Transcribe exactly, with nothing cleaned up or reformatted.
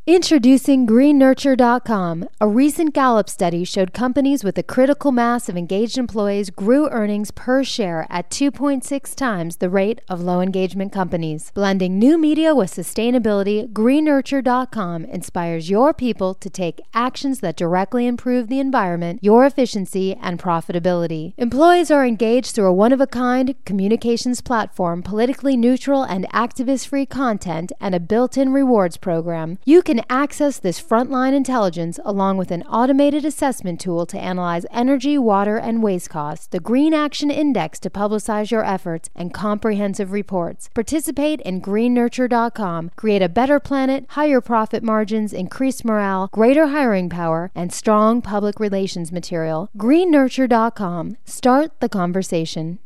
Introducing Green Nurture dot com. A recent Gallup study showed companies with a critical mass of engaged employees grew earnings per share at two point six times the rate of low engagement companies. Blending new media with sustainability, Green Nurture dot com inspires your people to take actions that directly improve the environment, your efficiency, and profitability. Employees are engaged through a one-of-a-kind communications platform, politically neutral and activist-free content, and a built-in rewards program. You can access this frontline intelligence along with an automated assessment tool to analyze energy, water, and waste costs, the Green Action Index to publicize your efforts, and comprehensive reports. Participate in Green Nurture dot com. Create a better planet, higher profit margins, increased morale, greater hiring power, and strong public relations material. Green Nurture dot com. Start the conversation.